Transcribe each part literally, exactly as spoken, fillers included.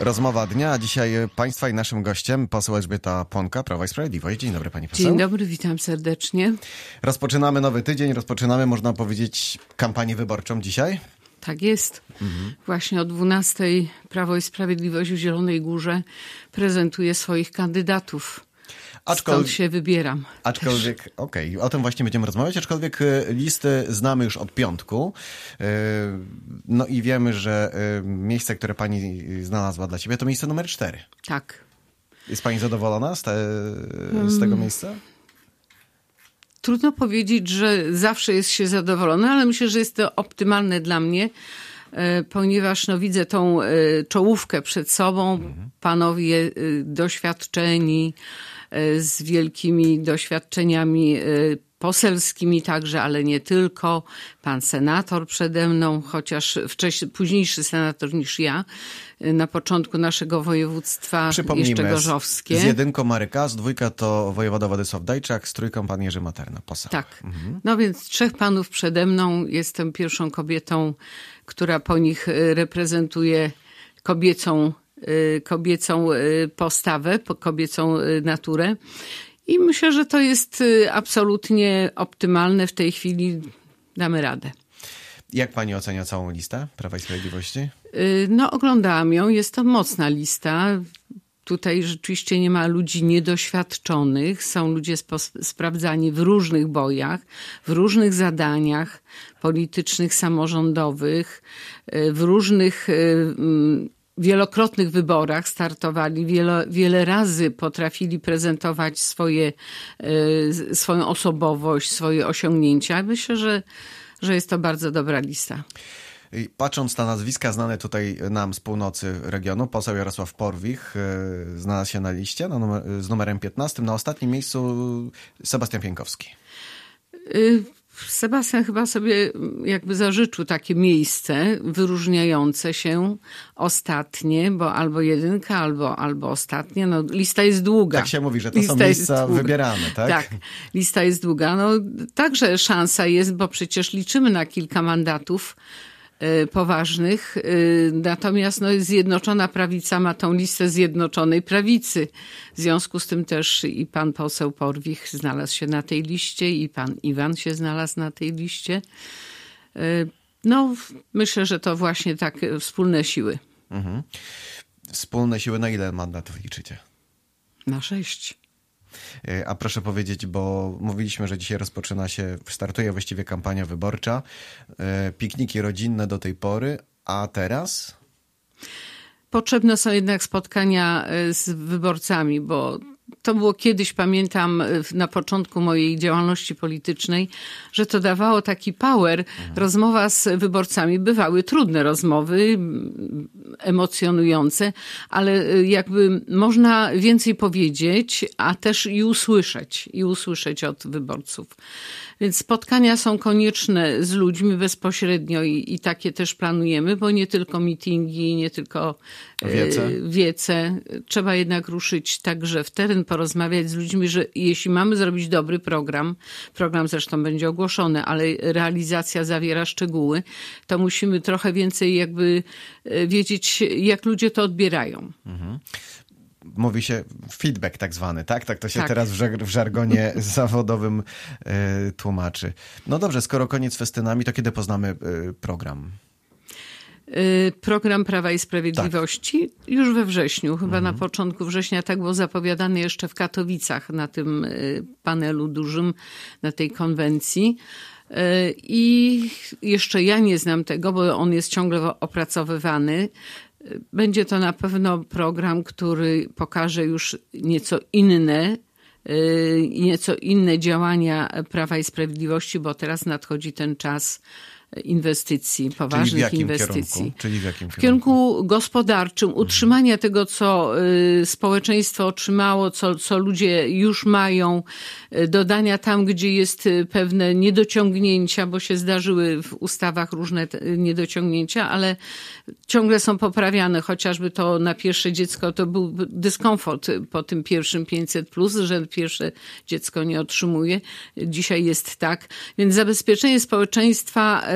Rozmowa dnia. Dzisiaj Państwa i naszym gościem poseł Elżbieta Płonka, Prawo i Sprawiedliwość. Dzień dobry, pani poseł. Dzień dobry, witam serdecznie. Rozpoczynamy nowy tydzień, rozpoczynamy, można powiedzieć, kampanię wyborczą dzisiaj. Tak jest. Mhm. Właśnie o dwunastej Prawo i Sprawiedliwość w Zielonej Górze prezentuje swoich kandydatów. Aczkolwiek, Stąd się wybieram. Aczkolwiek, okej, okay, o tym właśnie będziemy rozmawiać, aczkolwiek listy znamy już od piątku. No i wiemy, że miejsce, które pani znalazła dla siebie, to miejsce numer cztery. Tak. Jest pani zadowolona z, te, z tego miejsca? Trudno powiedzieć, że zawsze jest się zadowolona, ale myślę, że jest to optymalne dla mnie, ponieważ no, widzę tą czołówkę przed sobą, mhm. panowie doświadczeni, z wielkimi doświadczeniami poselskimi także, ale nie tylko. Pan senator przede mną, chociaż wcześniej, późniejszy senator niż ja, na początku naszego województwa jeszcze gorzowskie. Z jedynką Marek Ast, z dwójka to wojewoda Władysław Dajczak, z trójką pan Jerzy Materna, poseł. Tak. Mhm. No więc trzech panów przede mną. Jestem pierwszą kobietą, która po nich reprezentuje kobiecą kobiecą postawę, kobiecą naturę. I myślę, że to jest absolutnie optymalne. W tej chwili damy radę. Jak pani ocenia całą listę Prawa i Sprawiedliwości? No, oglądałam ją. Jest to mocna lista. Tutaj rzeczywiście nie ma ludzi niedoświadczonych. Są ludzie spo- sprawdzani w różnych bojach, w różnych zadaniach politycznych, samorządowych, w różnych wielokrotnych wyborach startowali, wiele, wiele razy potrafili prezentować swoje, y, swoją osobowość, swoje osiągnięcia. Myślę, że, że jest to bardzo dobra lista. I patrząc na nazwiska znane tutaj nam z północy regionu, poseł Jarosław Porwich y, znalazł się na liście na numer, z numerem piętnastym. Na ostatnim miejscu Sebastian Pieńkowski. Y- Sebastian chyba sobie jakby zażyczył takie miejsce wyróżniające się ostatnie, bo albo jedynka, albo, albo ostatnie. No, lista jest długa. Tak się mówi, że to lista są miejsca wybierane, tak? Tak, lista jest długa. No, także szansa jest, bo przecież liczymy na kilka mandatów poważnych. Natomiast no, Zjednoczona Prawica ma tą listę Zjednoczonej Prawicy. W związku z tym też i pan poseł Porwich znalazł się na tej liście i pan Iwan się znalazł na tej liście. No, myślę, że to właśnie tak wspólne siły. Mhm. Wspólne siły, na ile mandatów liczycie? Na sześć. A proszę powiedzieć, bo mówiliśmy, że dzisiaj rozpoczyna się, startuje właściwie kampania wyborcza, pikniki rodzinne do tej pory, a teraz? Potrzebne są jednak spotkania z wyborcami, bo to było kiedyś, pamiętam, na początku mojej działalności politycznej, że to dawało taki power. Mhm. Rozmowa z wyborcami. Bywały trudne rozmowy, emocjonujące, ale jakby można więcej powiedzieć, a też i usłyszeć, i usłyszeć od wyborców. Więc spotkania są konieczne z ludźmi bezpośrednio i, i takie też planujemy, bo nie tylko mityngi, nie tylko wiece. wiece. Trzeba jednak ruszyć także w teren, porozmawiać z ludźmi, że jeśli mamy zrobić dobry program, program zresztą będzie ogłoszony, ale realizacja zawiera szczegóły, to musimy trochę więcej jakby wiedzieć, jak ludzie to odbierają. Mhm. Mówi się feedback tak zwany, tak? Tak to się tak. teraz w, żar- w żargonie zawodowym y, tłumaczy. No dobrze, skoro koniec festynami, to kiedy poznamy y, program? Y, program Prawa i Sprawiedliwości tak. już we wrześniu, chyba mhm. na początku września, tak było zapowiadane jeszcze w Katowicach na tym y, panelu dużym, na tej konwencji. Y, I jeszcze ja nie znam tego, bo on jest ciągle opracowywany. Będzie to na pewno program, który pokaże już nieco inne, nieco inne działania Prawa i Sprawiedliwości, bo teraz nadchodzi ten czas inwestycji, poważnych Czyli w inwestycji. Kierunku? Czyli w jakim w kierunku gospodarczym, utrzymania tego, co y, społeczeństwo otrzymało, co, co ludzie już mają, y, dodania tam, gdzie jest y, pewne niedociągnięcia, bo się zdarzyły w ustawach różne te, y, niedociągnięcia, ale ciągle są poprawiane, chociażby to na pierwsze dziecko, to był dyskomfort po tym pierwszym pięćset plus, że pierwsze dziecko nie otrzymuje. Dzisiaj jest tak. Więc zabezpieczenie społeczeństwa y,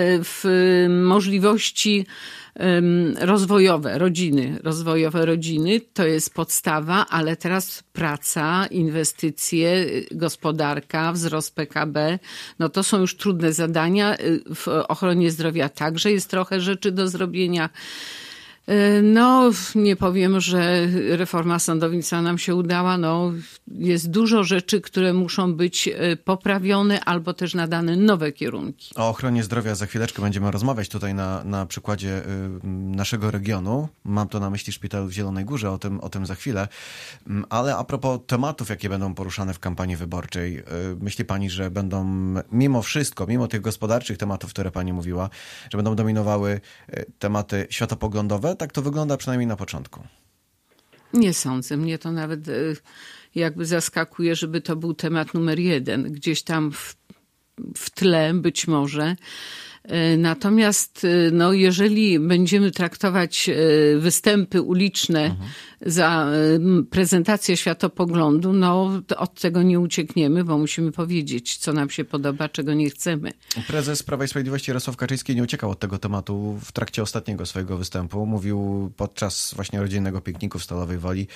w możliwości rozwojowe, rodziny, rozwojowe rodziny, to jest podstawa, ale teraz praca, inwestycje, gospodarka, wzrost P K B, no to są już trudne zadania. W ochronie zdrowia także jest trochę rzeczy do zrobienia. No, nie powiem, że reforma sądownictwa nam się udała. No, jest dużo rzeczy, które muszą być poprawione albo też nadane nowe kierunki. O ochronie zdrowia za chwileczkę będziemy rozmawiać tutaj na, na przykładzie naszego regionu. Mam to na myśli szpital w Zielonej Górze, o tym, o tym za chwilę. Ale a propos tematów, jakie będą poruszane w kampanii wyborczej, myśli pani, że będą mimo wszystko, mimo tych gospodarczych tematów, które pani mówiła, że będą dominowały tematy światopoglądowe? Tak to wygląda przynajmniej na początku. Nie sądzę. Mnie to nawet jakby zaskakuje, żeby to był temat numer jeden. Gdzieś tam w, w tle być może. Natomiast no, jeżeli będziemy traktować występy uliczne mhm. za prezentację światopoglądu, no od tego nie uciekniemy, bo musimy powiedzieć, co nam się podoba, czego nie chcemy. Prezes Prawa i Sprawiedliwości Jarosław Kaczyński nie uciekał od tego tematu w trakcie ostatniego swojego występu. Mówił podczas właśnie rodzinnego pikniku w Stalowej Woli,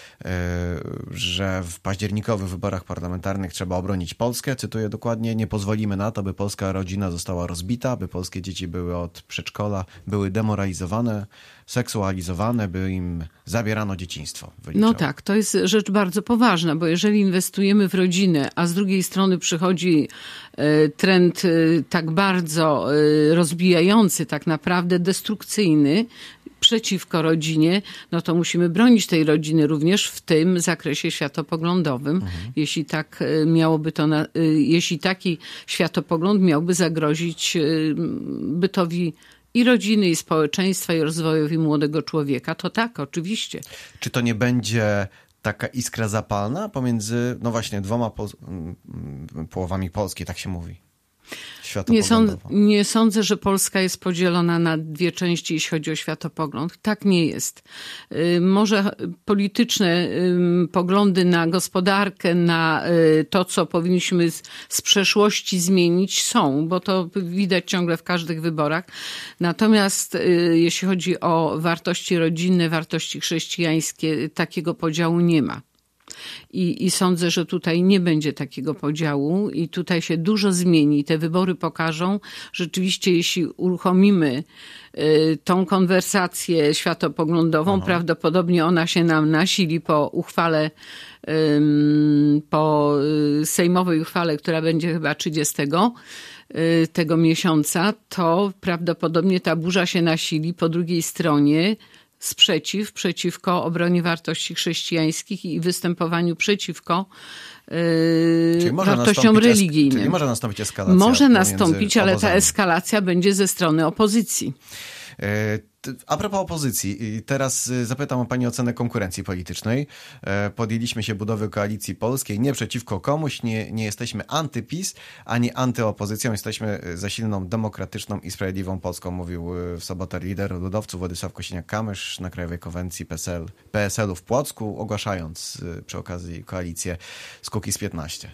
że w październikowych wyborach parlamentarnych trzeba obronić Polskę. Cytuję dokładnie: nie pozwolimy na to, by polska rodzina została rozbita, by polskie dzieci były od przedszkola, były demoralizowane, seksualizowane, by im zabierano dzieciństwo. Wyliczał. No tak, to jest rzecz bardzo poważna, bo jeżeli inwestujemy w rodzinę, a z drugiej strony przychodzi trend tak bardzo rozbijający, tak naprawdę destrukcyjny, przeciwko rodzinie, no to musimy bronić tej rodziny również w tym zakresie światopoglądowym. Mhm. Jeśli tak miałoby to, na, jeśli taki światopogląd miałby zagrozić bytowi i rodziny, i społeczeństwa, i rozwojowi młodego człowieka, to tak, oczywiście. Czy to nie będzie taka iskra zapalna pomiędzy, no właśnie, dwoma po, połowami Polski, tak się mówi? Nie, sąd, nie sądzę, że Polska jest podzielona na dwie części, jeśli chodzi o światopogląd. Tak nie jest. Może polityczne poglądy na gospodarkę, na to, co powinniśmy z, z przeszłości zmienić, są, bo to widać ciągle w każdych wyborach. Natomiast jeśli chodzi o wartości rodzinne, wartości chrześcijańskie, takiego podziału nie ma. I, I sądzę, że tutaj nie będzie takiego podziału i tutaj się dużo zmieni. Te wybory pokażą, rzeczywiście jeśli uruchomimy y, tą konwersację światopoglądową, Aha. prawdopodobnie ona się nam nasili po uchwale, y, po sejmowej uchwale, która będzie chyba trzydziestego tego miesiąca, to prawdopodobnie ta burza się nasili po drugiej stronie. Sprzeciw przeciwko obronie wartości chrześcijańskich i występowaniu przeciwko yy, wartościom religijnym. Czyli może nastąpić eskalacja. Może nastąpić, ale ta eskalacja będzie ze strony opozycji. A propos opozycji, teraz zapytam o pani ocenę konkurencji politycznej. Podjęliśmy się budowy koalicji polskiej nie przeciwko komuś, nie, nie jesteśmy anty-PiS, ani antyopozycją, jesteśmy za silną, demokratyczną i sprawiedliwą Polską, mówił w sobotę lider ludowców Władysław Kosiniak-Kamysz na Krajowej Konwencji P S L, P S L-u w Płocku, ogłaszając przy okazji koalicję z Kukiz piętnaście.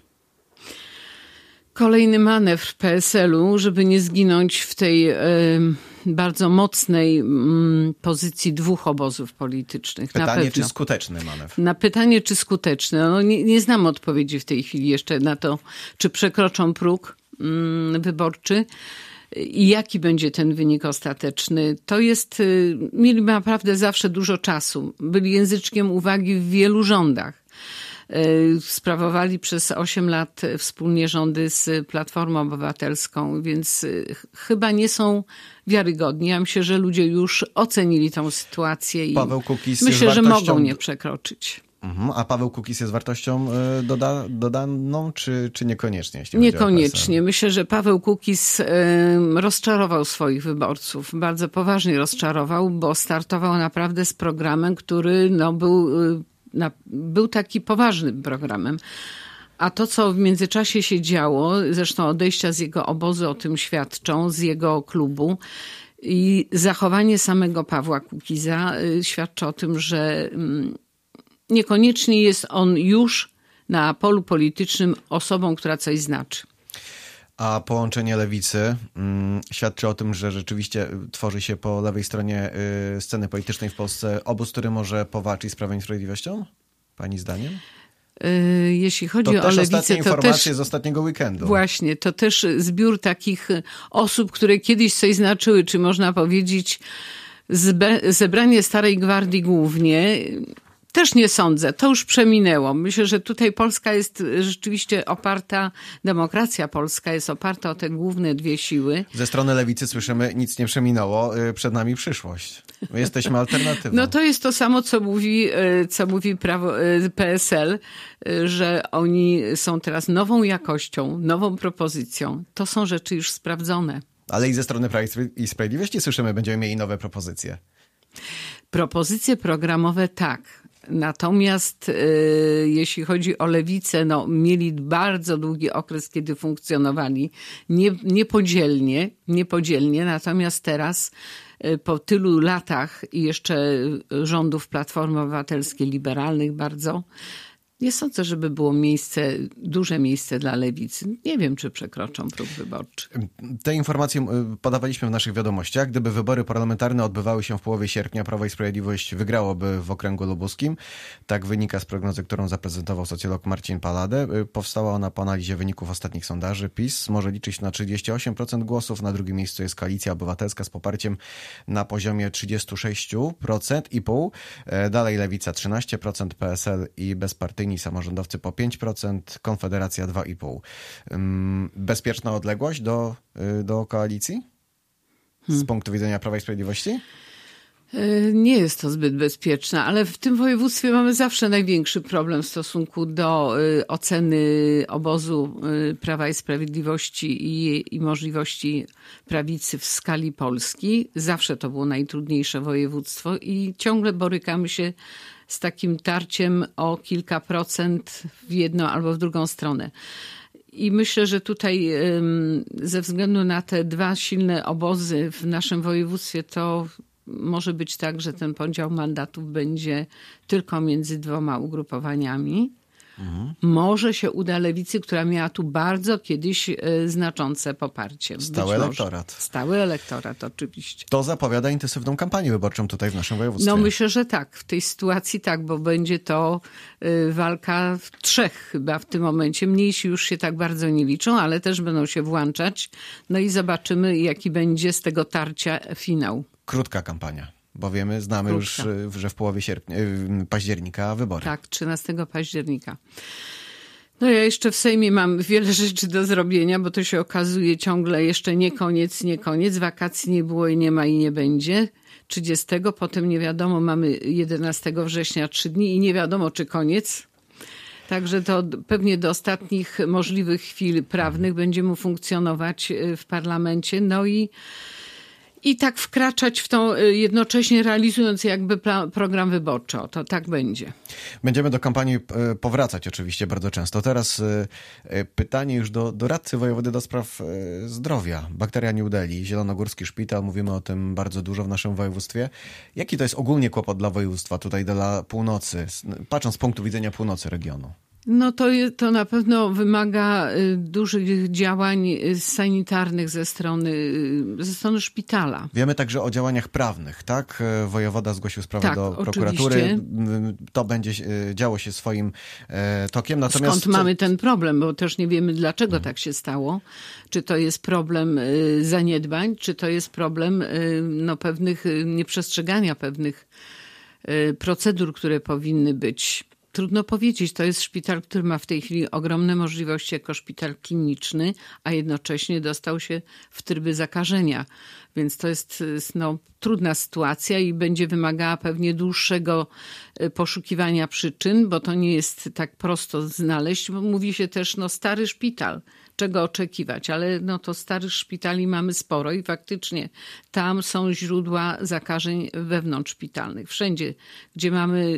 Kolejny manewr P S L-u, żeby nie zginąć w tej y, bardzo mocnej y, pozycji dwóch obozów politycznych. Pytanie, na pewno. czy skuteczny manewr? Na pytanie, czy skuteczny. No, nie, nie znam odpowiedzi w tej chwili jeszcze na to, czy przekroczą próg y, wyborczy i jaki będzie ten wynik ostateczny. To jest, y, mieli naprawdę zawsze dużo czasu. Byli języczkiem uwagi w wielu rządach. Sprawowali przez osiem lat wspólnie rządy z Platformą Obywatelską, więc chyba nie są wiarygodni. Ja myślę, że ludzie już ocenili tą sytuację i Paweł Kukiz myślę, jest że wartością... mogą nie przekroczyć. Mhm. A Paweł Kukiz jest wartością doda, dodaną, czy, czy niekoniecznie? Jeśli Niekoniecznie. Myślę, że Paweł Kukiz y, rozczarował swoich wyborców. Bardzo poważnie rozczarował, bo startował naprawdę z programem, który no, był... Y, Na, był taki poważnym programem. A to, co w międzyczasie się działo, zresztą odejścia z jego obozu o tym świadczą, z jego klubu i zachowanie samego Pawła Kukiza świadczy o tym, że niekoniecznie jest on już na polu politycznym osobą, która coś znaczy. A połączenie lewicy mm, świadczy o tym, że rzeczywiście tworzy się po lewej stronie y, sceny politycznej w Polsce obóz, który może powalczyć z Prawem i Sprawiedliwością? Pani zdaniem? Jeśli chodzi to o też lewicę, ostatnie to informacje też, z ostatniego weekendu. Właśnie, to też zbiór takich osób, które kiedyś coś znaczyły, czy można powiedzieć zbe, zebranie Starej Gwardii głównie. Też nie sądzę, to już przeminęło. Myślę, że tutaj Polska jest rzeczywiście oparta, demokracja polska jest oparta o te główne dwie siły. Ze strony lewicy słyszymy, nic nie przeminęło, przed nami przyszłość. My jesteśmy alternatywą. No to jest to samo, co mówi, co mówi prawo, P S L, że oni są teraz nową jakością, nową propozycją. To są rzeczy już sprawdzone. Ale i ze strony Prawa i Sprawiedliwości słyszymy, będziemy mieli nowe propozycje. Propozycje programowe tak. Natomiast y, jeśli chodzi o lewicę, no, mieli bardzo długi okres, kiedy funkcjonowali nie, niepodzielnie, niepodzielnie. Natomiast teraz y, po tylu latach i jeszcze rządów Platformy Obywatelskiej, liberalnych bardzo, nie sądzę, żeby było miejsce, duże miejsce dla lewicy. Nie wiem, czy przekroczą próg wyborczy. Te informacje podawaliśmy w naszych wiadomościach. Gdyby wybory parlamentarne odbywały się w połowie sierpnia, Prawo i Sprawiedliwość wygrałoby w okręgu lubuskim. Tak wynika z prognozy, którą zaprezentował socjolog Marcin Paladę. Powstała ona po analizie wyników ostatnich sondaży. PiS może liczyć na trzydzieści osiem procent głosów. Na drugim miejscu jest Koalicja Obywatelska z poparciem na poziomie trzydzieści sześć procent i pół. Dalej Lewica trzynaście procent, P S L i bezpartyjni samorządowcy po pięć procent, Konfederacja dwa i pół procent. Bezpieczna odległość do, do koalicji? Z hmm. punktu widzenia Prawa i Sprawiedliwości? Nie jest to zbyt bezpieczne, ale w tym województwie mamy zawsze największy problem w stosunku do oceny obozu Prawa i Sprawiedliwości i, i możliwości prawicy w skali Polski. Zawsze to było najtrudniejsze województwo i ciągle borykamy się z takim tarciem o kilka procent w jedną albo w drugą stronę. I myślę, że tutaj ze względu na te dwa silne obozy w naszym województwie to może być tak, że ten podział mandatów będzie tylko między dwoma ugrupowaniami. Mhm. Może się uda lewicy, która miała tu bardzo kiedyś y, znaczące poparcie. Stały elektorat. Stały elektorat, oczywiście. To zapowiada intensywną kampanię wyborczą tutaj w naszym województwie. No myślę, że tak. W tej sytuacji tak, bo będzie to y, walka w trzech chyba w tym momencie. Mniejsi już się tak bardzo nie liczą, ale też będą się włączać. No i zobaczymy, jaki będzie z tego tarcia finał. Krótka kampania. Bo wiemy, znamy Krótka. już, że w połowie sierpnia, października wybory. Tak, trzynastego października. No ja jeszcze w Sejmie mam wiele rzeczy do zrobienia, bo to się okazuje ciągle jeszcze nie koniec, nie koniec. Wakacji nie było i nie ma i nie będzie. trzydziestego, potem nie wiadomo, mamy jedenastego września trzy dni i nie wiadomo, czy koniec. Także to pewnie do ostatnich możliwych chwil prawnych będziemy funkcjonować w parlamencie. No i I tak wkraczać w tą, jednocześnie realizując jakby plan, program wyborczy. O, to tak będzie. Będziemy do kampanii powracać oczywiście bardzo często. Teraz pytanie już do doradcy wojewody do spraw zdrowia. Bakteria New Delhi, Zielonogórski Szpital. Mówimy o tym bardzo dużo w naszym województwie. Jaki to jest ogólnie kłopot dla województwa, tutaj dla północy, patrząc z punktu widzenia północy regionu? No to, to na pewno wymaga dużych działań sanitarnych ze strony, ze strony szpitala. Wiemy także o działaniach prawnych, tak? Wojewoda zgłosił sprawę tak, do prokuratury. Oczywiście. To będzie działo się swoim tokiem. Natomiast skąd mamy ten problem? Bo też nie wiemy, dlaczego hmm. tak się stało. Czy to jest problem zaniedbań, czy to jest problem no, pewnych nieprzestrzegania pewnych procedur, które powinny być. Trudno powiedzieć. To jest szpital, który ma w tej chwili ogromne możliwości jako szpital kliniczny, a jednocześnie dostał się w tryby zakażenia. Więc to jest no, trudna sytuacja i będzie wymagała pewnie dłuższego poszukiwania przyczyn, bo to nie jest tak prosto znaleźć. Mówi się też, no stary szpital, czego oczekiwać, ale no to starych szpitali mamy sporo i faktycznie tam są źródła zakażeń wewnątrzszpitalnych. Wszędzie, gdzie mamy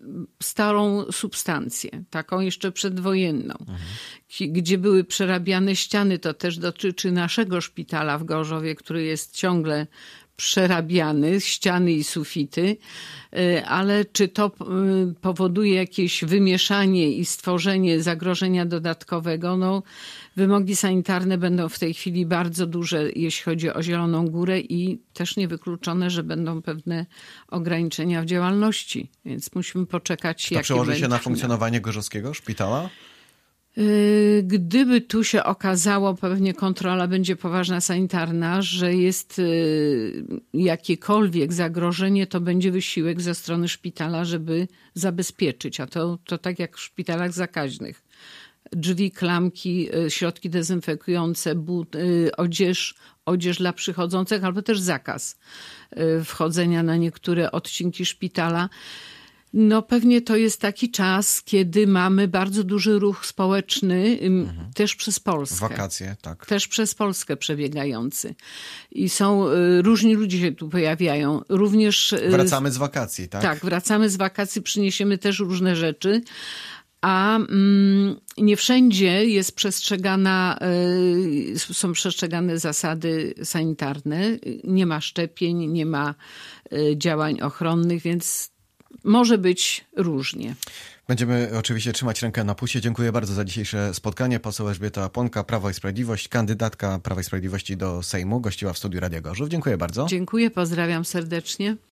starą substancję, taką jeszcze przedwojenną, mhm. gdzie były przerabiane ściany, to też dotyczy naszego szpitala w Gorzowie, który jest ciągle przerabiany, ściany i sufity, ale czy to powoduje jakieś wymieszanie i stworzenie zagrożenia dodatkowego? No, wymogi sanitarne będą w tej chwili bardzo duże, jeśli chodzi o Zieloną Górę i też niewykluczone, że będą pewne ograniczenia w działalności, więc musimy poczekać, Czy to jakie przełoży się będzie na funkcjonowanie gorzowskiego szpitala? Gdyby tu się okazało, pewnie kontrola będzie poważna sanitarna, że jest jakiekolwiek zagrożenie, to będzie wysiłek ze strony szpitala, żeby zabezpieczyć. A to, to tak jak w szpitalach zakaźnych. Drzwi, klamki, środki dezynfekujące, but, odzież, odzież dla przychodzących, albo też zakaz wchodzenia na niektóre odcinki szpitala. No pewnie to jest taki czas, kiedy mamy bardzo duży ruch społeczny, mhm. też przez Polskę. Wakacje, tak. Też przez Polskę przebiegający. I są, różni ludzie się tu pojawiają. Również... Wracamy z wakacji, tak? Tak, wracamy z wakacji, przyniesiemy też różne rzeczy. A mm, nie wszędzie jest przestrzegana, y, są przestrzegane zasady sanitarne. Nie ma szczepień, nie ma y, działań ochronnych, więc może być różnie. Będziemy oczywiście trzymać rękę na pulsie. Dziękuję bardzo za dzisiejsze spotkanie. Poseł Elżbieta Płonka, Prawo i Sprawiedliwość, kandydatka Prawa i Sprawiedliwości do Sejmu, gościła w studiu Radia Gorzów. Dziękuję bardzo. Dziękuję, pozdrawiam serdecznie.